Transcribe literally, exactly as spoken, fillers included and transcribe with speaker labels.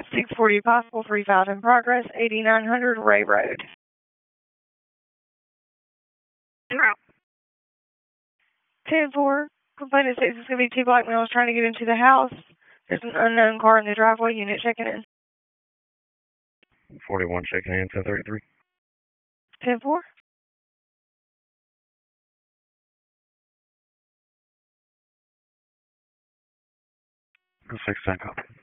Speaker 1: six forty possible, three five in progress, eighty-nine hundred Ray Road. ten four, complainant says it's going to be two black males trying to get into the house. There's an unknown car in the driveway. Unit checking in.
Speaker 2: forty-one checking in, ten thirty-three.
Speaker 1: ten four.
Speaker 2: six ten copy.